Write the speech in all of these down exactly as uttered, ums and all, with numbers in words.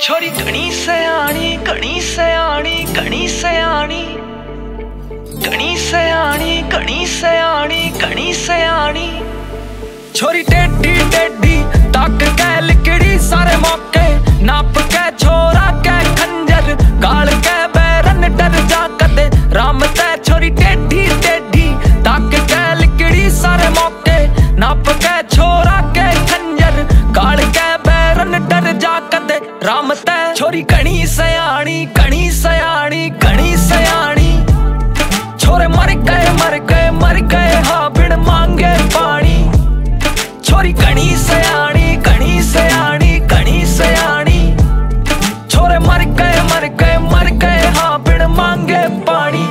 छोरी घणी सयानी घणी सयानी घणी सयानी घणी सयानी घणी सयानी घणी सयानी छोरी टेढ़ी टेढ़ी ताक के लिकड़ी सारे मौके नाप के छोरा के खंजर गाल के बैरन डर जा कदे राम ते छोरी टेढ़ी टेढ़ी ताक के लिकड़ी सारे मौके नाप के छोरा के खंजर गाल के बैरन डर जा कदे राम ते छोरी घणी सयानी घणी सयानी घणी सयानी छोरे मर गए मर गए मर गए हाँ बिन मांगे पानी छोरी घणी सयानी घणी सयानी घणी सयानी छोरे मर गए मर गए मर गए हाँ बिन मांगे पानी।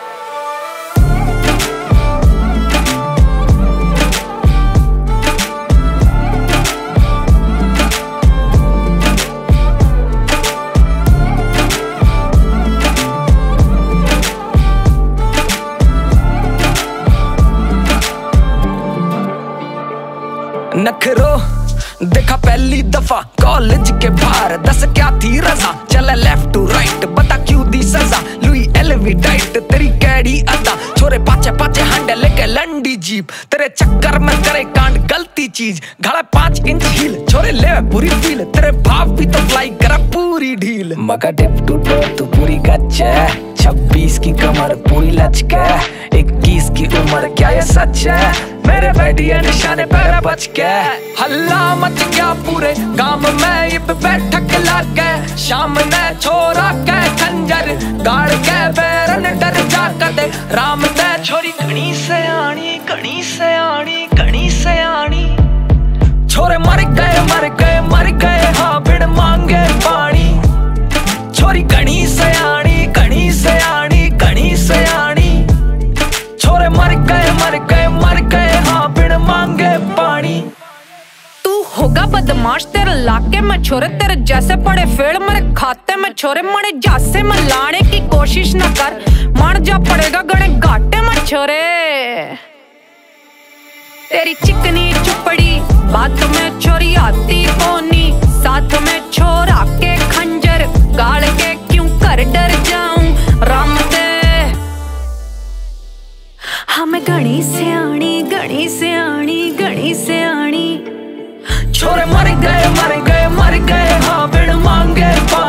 नखरो देखा पहली दफा कॉलेज के बाहर दस क्या थी रजा चला लेफ्ट टू राइट बता क्यों दी सजा लुई एलवी डाइट तेरी कैडी अदा छोरे पाचे पाचे हांडे लेके लंडी जीप तेरे चक्कर में करे कांड गलती चीज घड़ा पांच इंच हील छोरे ले पूरी फील तेरे भाव भी तो फ्लाई करा पूरी ढील मका टिप टू टो तू पूरी गच्चे छब्बीस की कमर पूरी लचके इक्कीस की उम्र क्या ये सच है मेरे बैठिए निशाने पैर बच के हल्ला मच गया पूरे गांव में ये बैठक लाके शाम ने छोरा के खंजर गाड़ के बैरन डर जा कदे राम ते छोरी घणी सयानी घणी सयानी घणी सयानी छोरे मर गए मर गए मर गए हाँ बिन मांगे पानी छोरी घणी सयानी घणी सयानी घणी सयानी छोरे मर गए मर गए मर गए हाँ बिन मांगे पानी। तू होगा बदमाश तेरे लाके में छोरे तेरे जैसे पड़े फेड़ मेरे खाते में छोरे मरे जासे में लाने की कोशिश न कर मर जा पड़ेगा गणे घाटे में छोरे तेरी चिकनी चुपड़ी बात में छोरी आती कोनी साथ में छोरा के खंजर गाड़ के क्यों कर डर जाऊं राम दे हमें घणी सयानी घणी सयानी घणी सयानी छोरे मर गए मर गए मर गए हाँ बिन मांगे पानी।